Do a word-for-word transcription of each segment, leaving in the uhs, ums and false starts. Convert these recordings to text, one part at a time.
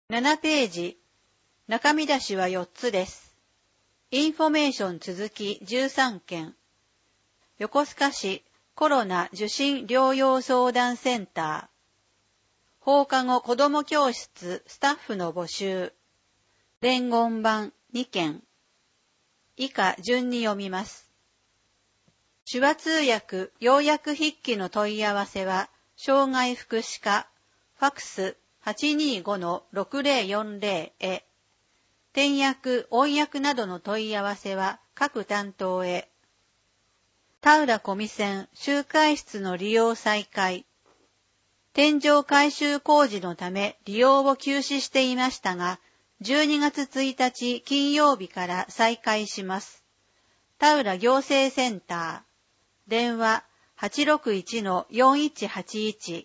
ななページ、中身出しはよっつです。インフォメーション続きじゅうさんけん。横須賀市コロナ受診療養相談センター。放課後子ども教室スタッフの募集。伝言板にけん。以下順に読みます。手話通訳要約筆記の問い合わせは、障害福祉課、ファクス はちにーごのろくぜろよんぜろ へ。転訳、音訳などの問い合わせは各担当へ。田浦小見線集会室の利用再開。天井改修工事のため利用を休止していましたが、じゅうにがつついたち金曜日から再開します。田浦行政センター。電話 はちろくいちのよんいちはちいち。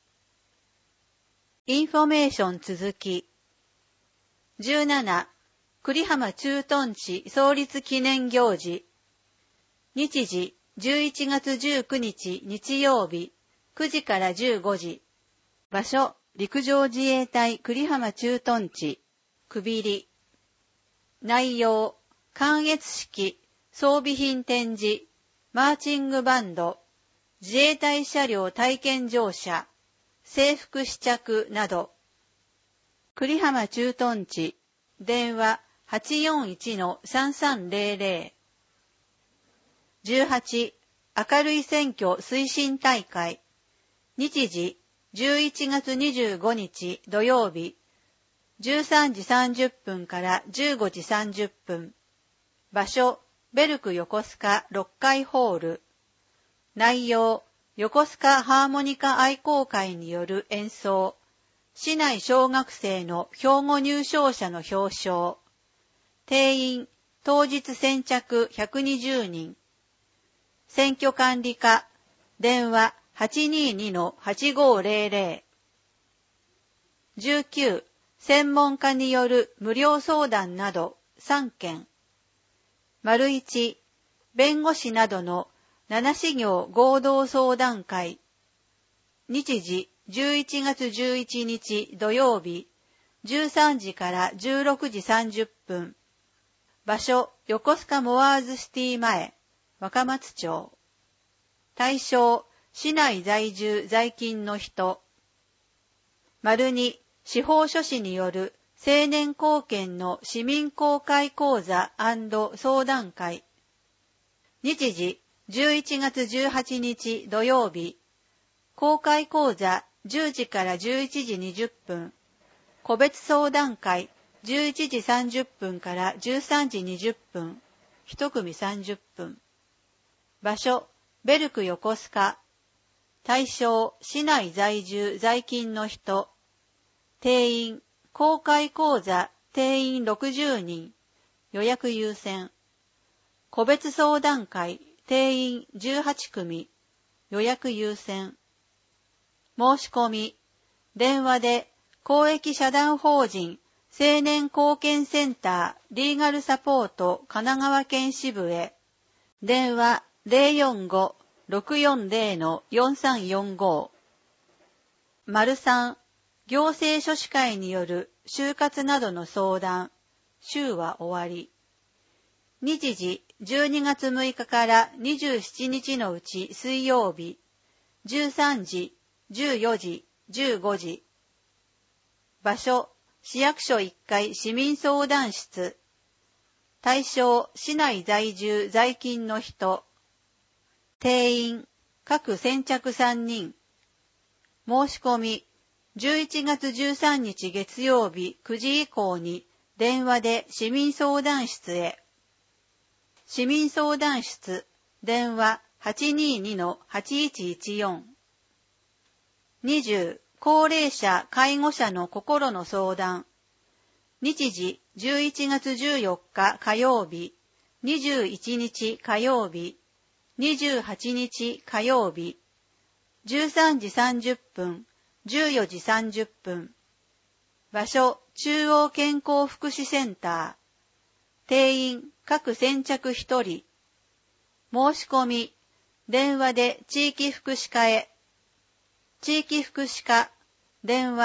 インフォメーション続き。じゅうなな、栗浜駐屯地創立記念行事。日時、じゅういちがつじゅうくにち日曜日、くじからじゅうごじ。場所、陸上自衛隊栗浜駐屯地、くびり。内容、観閲式、装備品展示、マーチングバンド、自衛隊車両体験乗車、制服試着など。栗浜駐屯地、電話 はちよんいちのさんさんぜろぜろ。じゅうはち、明るい選挙推進大会。日時、じゅういちがつにじゅうごにち土曜日、じゅうさんじさんじゅっぷんからじゅうごじさんじゅっぷん。場所、ベルク横須賀ろっかいホール。内容、横須賀ハーモニカ愛好会による演奏。市内小学生の標語入賞者の表彰。定員、当日先着ひゃくにじゅうにん。選挙管理課、電話 はちにーにのはちごぜろぜろ。じゅうきゅう、専門家による無料相談などさんけん。丸いち、弁護士などのななしぎょう合同相談会。日時、じゅういちがつじゅういちにち土曜日、じゅうさんじからじゅうろくじさんじゅっぷん。場所、横須賀モアーズシティ前、若松町。対象、市内在住在勤の人。丸に、司法書士による青年貢献の市民公開講座&相談会。日時、じゅういちがつじゅうはちにち土曜日。公開講座じゅうじからじゅういちじにじゅっぷん。個別相談会じゅういちじさんじゅっぷんからじゅうさんじにじゅっぷん。一組さんじゅっぷん。場所、ベルク横須賀。対象、市内在住在勤の人。定員、公開講座定員ろくじゅうにん。予約優先。個別相談会定員じゅうはちくみ。予約優先。申し込み。電話で公益社団法人青年貢献センターリーガルサポート神奈川県支部へ。電話 ゼロよんご ろくよんぜろ のよんさんよんご。丸さん、行政書士会による就活などの相談。週は終わり。日時、じゅうにがつむいかからにじゅうしちにちのうち水曜日、じゅうさんじ、じゅうよじ、じゅうごじ。場所、市役所いっかい市民相談室。対象、市内在住在勤の人。定員、各先着さんにん。申し込み、じゅういちがつじゅうさんにち月曜日くじ以降に電話で市民相談室へ。市民相談室、電話 はちにーにのはちいちいちよん。にじゅう、高齢者・介護者の心の相談。日時、じゅういちがつじゅうよっか火曜日、にじゅういちにち火曜日、にじゅうはちにち火曜日、じゅうさんじさんじゅっぷん、じゅうよじさんじゅっぷん。場所、中央健康福祉センター。定員、各先着ひとり。申し込み、電話で地域福祉課へ。地域福祉課、電話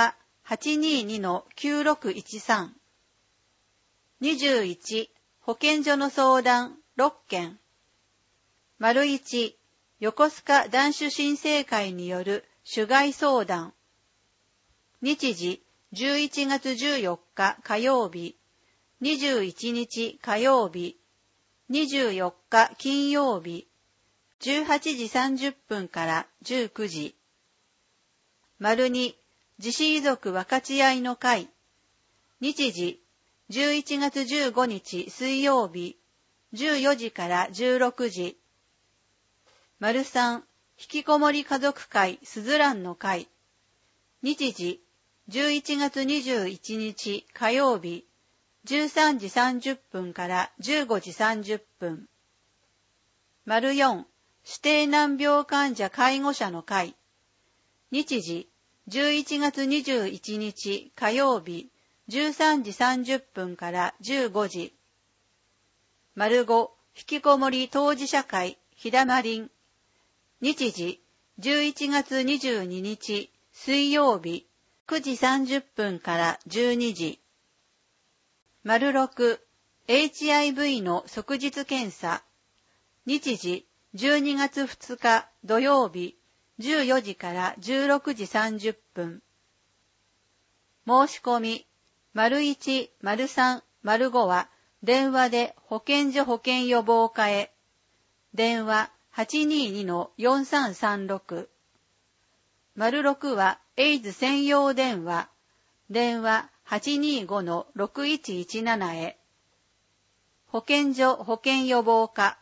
はちにーにのきゅうろくいちさん。にじゅういち、保健所の相談ろっけん。丸いち、横須賀男子新生会による主害相談。日時、じゅういちがつじゅうよっか火曜日、にじゅういちにち火曜日、にじゅうよっか金曜日、じゅうはちじさんじゅっぷんからじゅうくじ。丸に、自死遺族分かち合いの会。日時、じゅういちがつじゅうごにち水曜日、じゅうよじからじゅうろくじ。丸さん、引きこもり家族会すずらんの会。日時、じゅういちがつにじゅういちにち火曜日、じゅうさんじさんじゅっぷんからじゅうごじさんじゅっぷん。丸よん、指定難病患者介護者の会。日時、じゅういちがつにじゅういちにち火曜日、じゅうさんじさんじゅっぷんからじゅうごじ。丸ご、引きこもり当事者会ひだまりん。日時、じゅういちがつにじゅうににち水曜日、くじさんじゅっぷんからじゅうにじ。丸ろく、エイチアイブイ の即日検査。日時、じゅうにがつふつか土曜日、じゅうよじからじゅうろくじさんじゅっぷん。申し込み、丸いち、丸さん、丸ごは電話で保健所保健予防課へ。電話はちにーにのよんさんさんろく。丸ろくはエイズ専用電話。電話はちにーごのろくいちいちななへ。保健所保健予防課。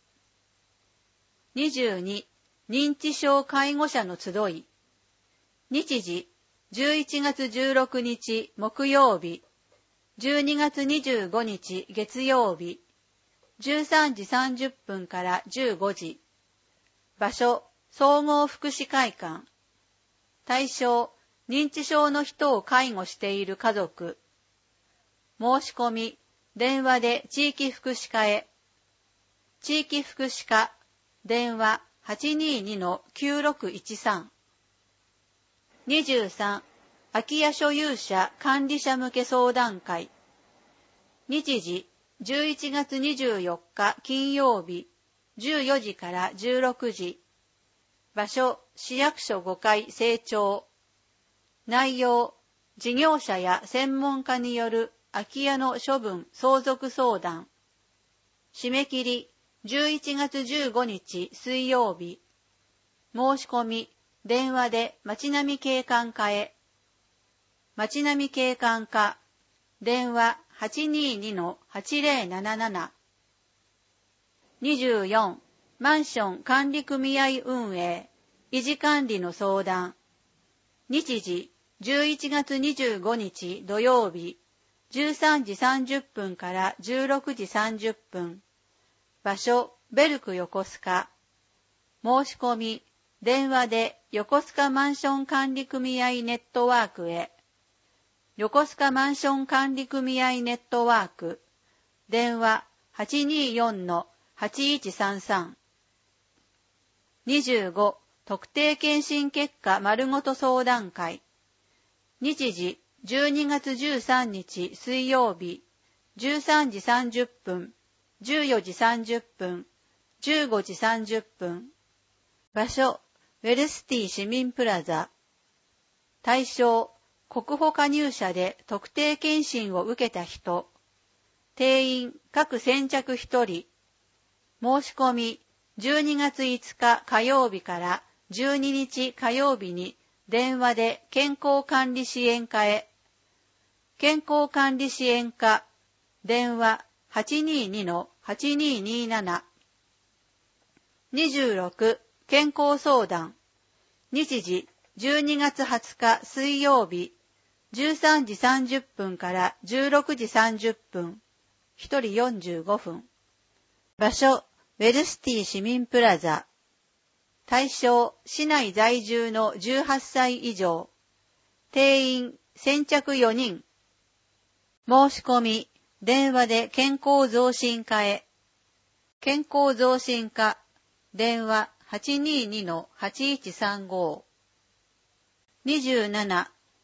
にじゅうに、認知症介護者の集い。日時、じゅういちがつじゅうろくにち木曜日、じゅうにがつにじゅうごにち月曜日、じゅうさんじさんじゅっぷんからじゅうごじ。場所、総合福祉会館。対象、認知症の人を介護している家族。申し込み、電話で地域福祉課へ。地域福祉課、電話はちにーにのきゅうろくいちさん。にじゅうさん、空き家所有者管理者向け相談会。日時、じゅういちがつにじゅうよっか金曜日、じゅうよじからじゅうろくじ。場所、市役所ごかい正庁。内容、事業者や専門家による空き家の処分相続相談。締め切り、じゅういちがつじゅうごにち水曜日。申し込み、電話で町並景観課へ。町並景観課、電話はちにーにのはちぜろなななな。にじゅうよん、マンション管理組合運営、維持管理の相談。日時、じゅういちがつにじゅうごにち土曜日、じゅうさんじさんじゅっぷんからじゅうろくじさんじゅっぷん。場所、ベルク横須賀。申し込み、電話で横須賀マンション管理組合ネットワークへ。横須賀マンション管理組合ネットワーク。電話はちにーよんのはちいちさんさん。にじゅうご、特定健診結果丸ごと相談会。日時、じゅうにがつじゅうさんにち水曜日、じゅうさんじさんじゅっぷん、じゅうよじさんじゅっぷん、じゅうごじさんじゅっぷん。場所、ウェルスティ市民プラザ。対象、国保加入者で特定健診を受けた人。定員、各先着ひとり。申し込み、じゅうにがついつか火曜日からじゅうににち火曜日に電話で健康管理支援課へ。健康管理支援課、電話はちにーにのはちにーにーなな。にじゅうろく、健康相談。日時、じゅうにがつはつか水曜日、じゅうさんじさんじゅっぷんからじゅうろくじさんじゅっぷん。ひとりよんじゅうごふん。場所、ウェルスティ市民プラザ。対象、市内在住のじゅうはっさい以上。定員、先着よにん。申し込み、電話で健康増進課へ。健康増進課、電話はちにーにのはちいちさんご。にじゅうなな、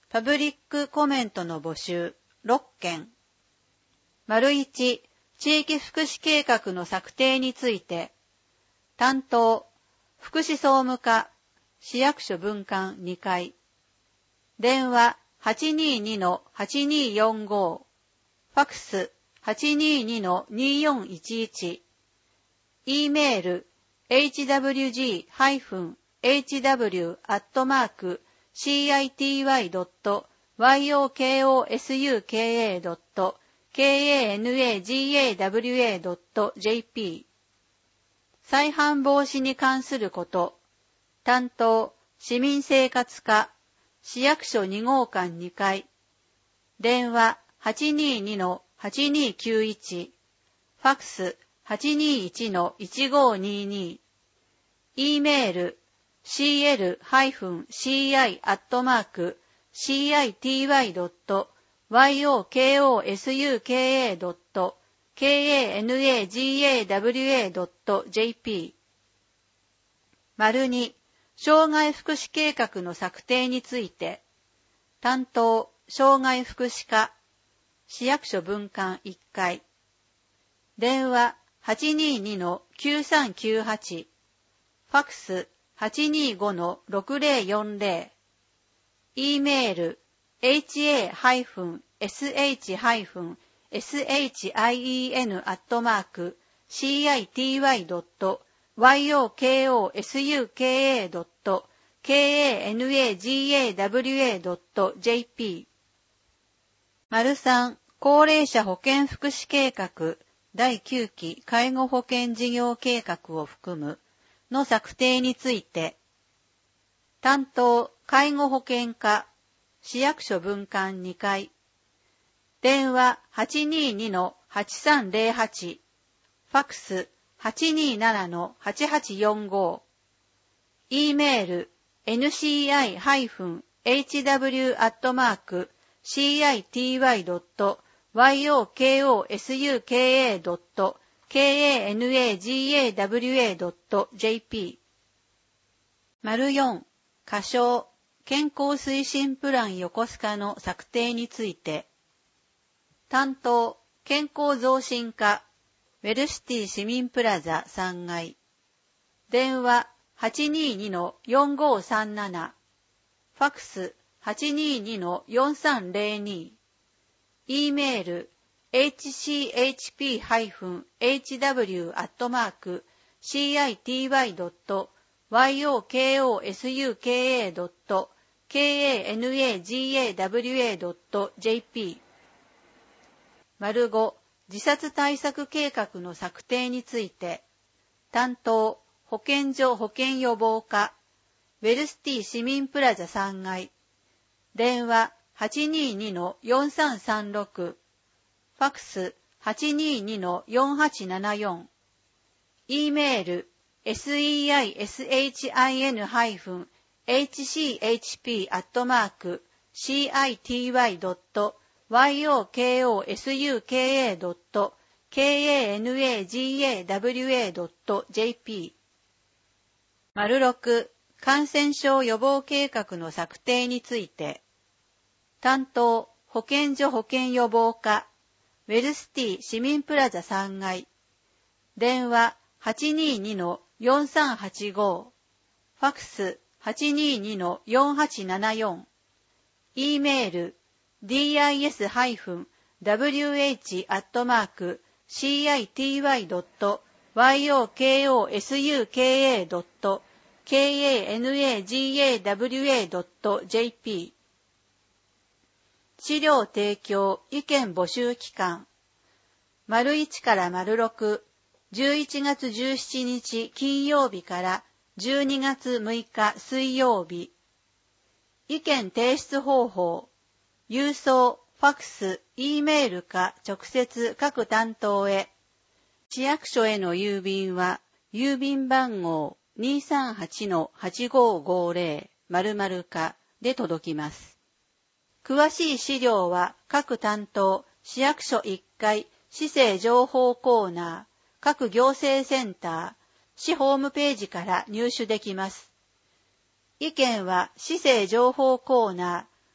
パブリックコメントの募集ろっけん。丸いち、地域福祉計画の策定について、担当、福祉総務課、市役所分館にかい。電話 はちにーにのはちにーよんご、ファクス はちにーにのにーよんいちいち、E メール エイチダブリュージー ハイフン エイチダブリュー アットマーク シーアイティーワイ ドット ワイオーケーオーエスユーケーエー ドット ケーエーエヌエージーエーダブリューエー ドット ジェーピー。再犯防止に関すること、担当、市民生活課、市役所にごうかんにかい、電話 はちにーにのはちにーきゅういち、ファクス はちにーいちのいちごーにーにー、E メール シーエル ハイフン シーアイ アットマーク シーアイティーワイ ドット ワイオーケーオーエスユーケーエー ドット ケーエーエヌエージーエーダブリューエー ドット ジェーピー。丸に、障害福祉計画の策定について、担当、障害福祉課、市役所分館いっかい、電話 はちにーにのきゅうさんきゅうはち、ファクス はちにーごのろくぜろよんぜろ、E メール エイチエーハイフンエスエイチハイフンエスエイチアイイーエヌ アットマーク シーアイティーワイ ドット ワイオーケーオーエスユーケーエー ドット ケーエーエヌエージーエーダブリューエー ドット ジェーピー。丸さん、高齢者保健福祉計画だいきゅうき介護保険事業計画を含むの策定について、担当、介護保険課、市役所分館にかい、電話 はちにーにのはちさんぜろはち、ファクス はちにーななのはちはちよんご、E メール エヌシーアイハイフンエイチダブリュー アットマーク シーアイティーワイ ドット ワイオーケーオーエスユーケーエー ドット ケーエーエヌエージーエーダブリューエー ドット ジェーピー。丸よん、仮称、健康推進プラン横須賀の策定について、担当、健康増進課、ウェルシティ市民プラザさんがい、電話 はちにーにのよんごーさんなな、ファクス はちにーにのよんさんぜろに、E メール エイチシーエイチピーハイフンエイチダブリュー アットマーク シーアイティーワイ ドット ワイオーケーオーエスユーケーエー ドット ケーエーエヌエージーエーダブリューエー ドット ジェーピー。丸ご、自殺対策計画の策定について、担当、保健所保健予防課、ウェルシティ市民プラザさんがい、電話 はちにーにのよんさんさんろく、ファクス はちにーにのよんはちななよん、E メール セシンハイフンエイチシーエイチピー アットマーク シーアイティーワイ ドット ワイオーケーオーエスユーケーエー ドット ケーエーエヌエージーエーダブリューエー ドット ジェーピー。丸ろく、感染症予防計画の策定について、担当、保健所保健予防課、ウェルシティ市民プラザさんがい、電話 はちにーにのよんさんはちご、ファクス はちにーにのよんはちななよん、E メール ディーアイエスダブリューエイチ アットマーク シーアイティーワイ ドット ワイオーケーオーエスユーケーエー ドット ケーエーエヌエージーエーダブリューエー ドット ジェーピー。資料提供意見募集期間、丸いちから丸ろく、じゅういちがつじゅうしちにち金曜日からじゅうにがつむいか水曜日。意見提出方法、郵送、ファクス、E メールか直接各担当へ。市役所への郵便は、郵便番号 にーさんはちのはちごーごーぜろ 〇〇課で届きます。詳しい資料は各担当、市役所いっかい、市政情報コーナー、各行政センター、市ホームページから入手できます。意見は市政情報コーナー、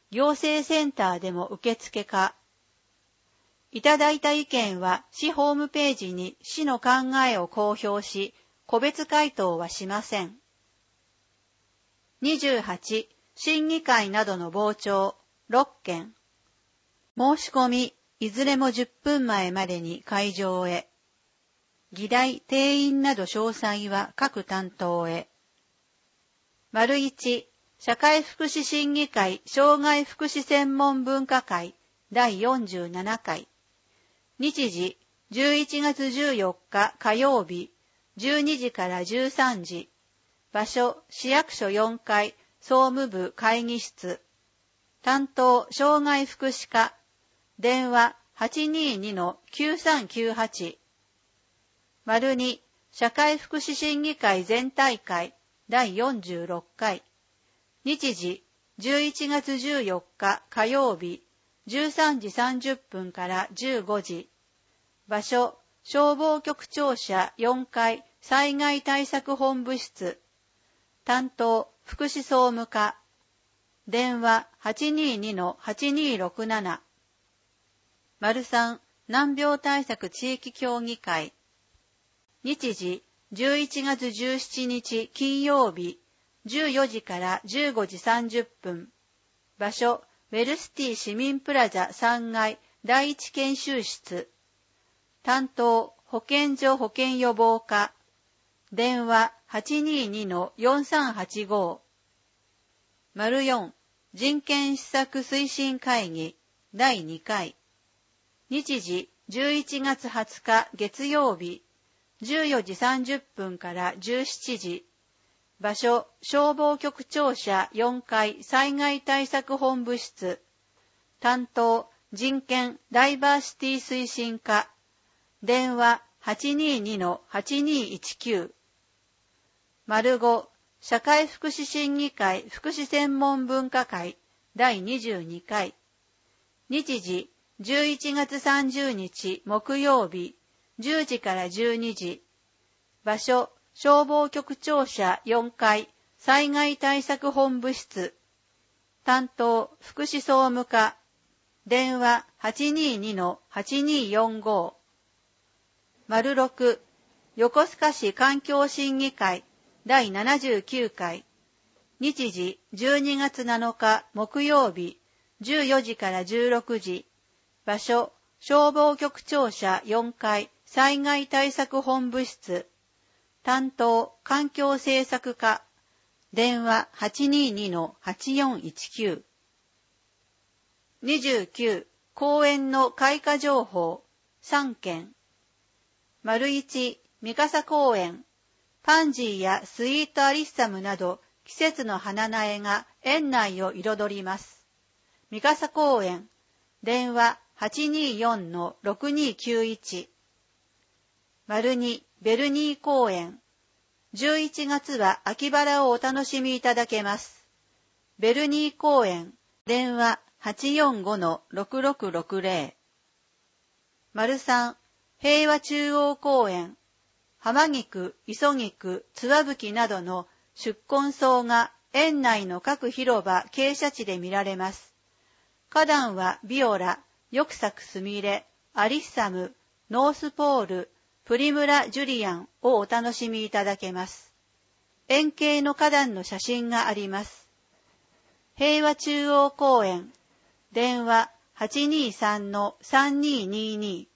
行政センターでも受付か。いただいた意見は市ホームページに市の考えを公表し、個別回答はしません。にじゅうはち、審議会などの傍聴ろっけん。申し込み、いずれもじゅっぷんまえまでに会場へ。議題、定員など詳細は各担当へ。丸いち、社会福祉審議会障害福祉専門分科会だいよんじゅうななかい。日時、じゅういちがつじゅうよっか火曜日、じゅうにじからじゅうさんじ。場所、市役所よんかい、総務部会議室。担当、障害福祉課。電話 はちにーにのきゅうさんきゅうはち。丸に、社会福祉審議会全体会だいよんじゅうろっかい。日時、じゅういちがつじゅうよっか火曜日、じゅうさんじさんじゅっぷんからじゅうごじ。場所、消防局庁舎よんかい災害対策本部室。担当、福祉総務課。電話 はちにーにのはちにーろくなな。丸さん、難病対策地域協議会。日時、じゅういちがつじゅうしちにち金曜日、じゅうよじからじゅうごじさんじゅっぷん。場所、ウェルシティ市民プラザさんがいだいいち研修室。担当、保健所保健予防課。電話 はちにーにのよんさんはちご。丸よん、人権施策推進会議だいにかい。日時、じゅういちがつはつか月曜日、じゅうよじさんじゅっぷんからじゅうしちじ。場所、消防局庁舎よんかい災害対策本部室。担当、人権ダイバーシティ推進課。電話 はちにーにのはちにーいちきゅう。丸ご、社会福祉審議会福祉専門分科会だいにじゅうにかい。日時、じゅういちがつさんじゅうにち木曜日、じゅうじからじゅうにじ。場所、消防局庁舎よんかい災害対策本部室。担当、福祉総務課。電話 はちにーにのはちにーよんご。丸ろく、横須賀市環境審議会だいななじゅうきゅうかい。日時、じゅうにがつなのか木曜日、じゅうよじからじゅうろくじ。場所、消防局庁舎よんかい災害対策本部室。担当、環境政策課。電話 はちにーにのはちよんいちきゅう。にじゅうきゅう、公園の開花情報さんけん。丸いち、三笠公園。パンジーやスイートアリッサムなど季節の花苗が園内を彩ります。三笠公園。電話 はちにーよんのろくにーきゅういち。丸に、ベルニー公園。じゅういちがつは秋バラをお楽しみいただけます。ベルニー公園。電話 はちよんごのろくろくろくぜろ。丸さん、平和中央公園。浜菊、磯菊、つわぶきなどの宿根草が園内の各広場、傾斜地で見られます。花壇はビオラ、よく咲くスミレ、アリッサム、ノースポール、プリムラ・ジュリアンをお楽しみいただけます。円形の花壇の写真があります。平和中央公園。電話 はちにーさんのさんにーにーに。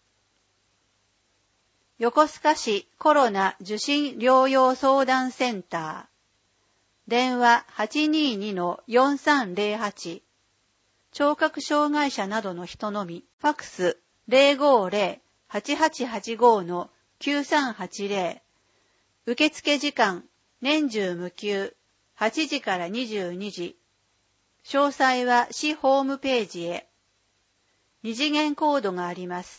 横須賀市コロナ受診療養相談センター。電話 はちにーにのよんさんぜろはち。聴覚障害者などの人のみ。ファクス ぜろごぜろはちはちはちごのきゅうさんはちぜろ。受付時間、年中無休、はちじからにじゅうにじ。詳細は市ホームページへ。二次元コードがあります。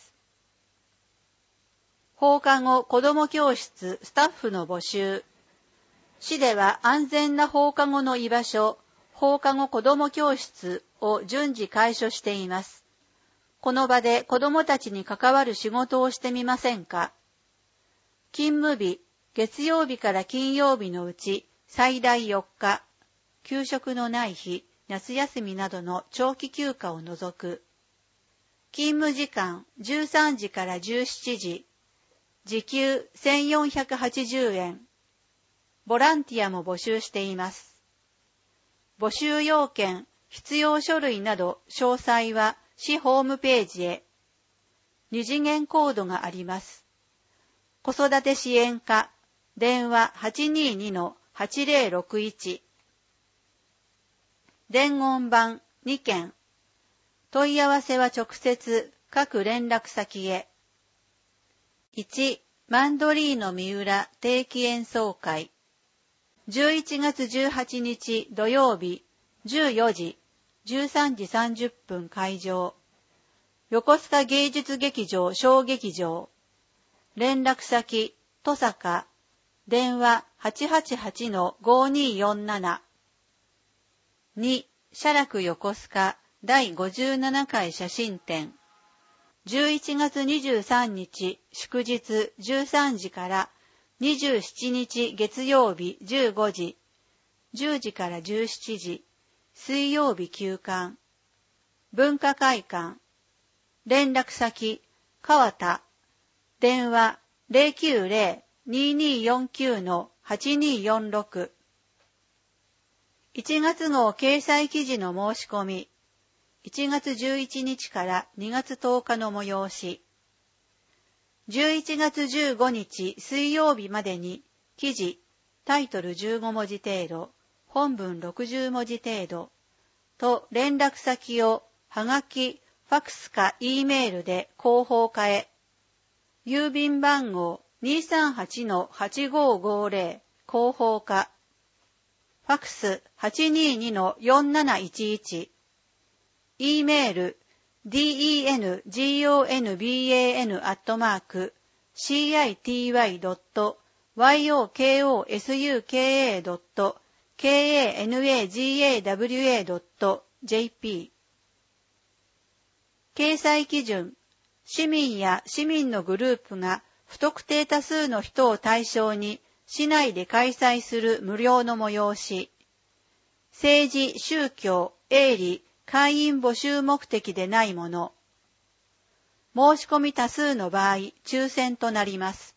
放課後子ども教室スタッフの募集。市では安全な放課後の居場所、放課後子ども教室を順次開所しています。この場で子どもたちに関わる仕事をしてみませんか？勤務日、月曜日から金曜日のうち最大よっか、給食のない日、 夏休みなどの長期休暇を除く。勤務時間じゅうさんじからじゅうしちじ、時給せんよんひゃくはちじゅうえん。ボランティアも募集しています。募集要件、必要書類など詳細は市ホームページへ。二次元コードがあります。子育て支援課、電話 はちにーにのはちぜろろくいち。伝言板にけん。問い合わせは直接各連絡先へ。いち. マンドリーノ三浦定期演奏会。じゅういちがつじゅうはちにち土曜日じゅうよじ、じゅうさんじさんじゅっぷん会場。横須賀芸術劇場小劇場。連絡先、戸坂。電話 はちはちはちのごにーよんなな。に. 写楽横須賀だいごじゅうななかい写真展。じゅういちがつにじゅうさんにち祝日じゅうさんじからにじゅうしちにち月曜日じゅうごじ、じゅうじからじゅうしちじ、水曜日休館。文化会館。連絡先、川田。電話 ゼロきゅうゼロ にーにーよんきゅうのはちにーよんろく。いちがつ号掲載記事の申し込み。いちがつじゅういちにちからにがつとおかの催し。じゅういちがつじゅうごにち水曜日までに記事、タイトルじゅうごもじ程度、本文ろくじゅうもじ程度と連絡先をはがき、ファクスか E メールで広報課へ。郵便番号 にーさんはちのはちごーごーぜろ 広報課。ファクス はちにーにのよんなないちいち。E メール ディーイーエヌゴンバン アットマーク シーアイティーワイドットワイオーケーオーエスユーケーエードットケーエーエヌエージーエーダブリューエードットジェーピー。掲載基準、市民や市民のグループが不特定多数の人を対象に市内で開催する無料の催し。政治、宗教、営利、会員募集目的でないもの。申し込み多数の場合、抽選となります。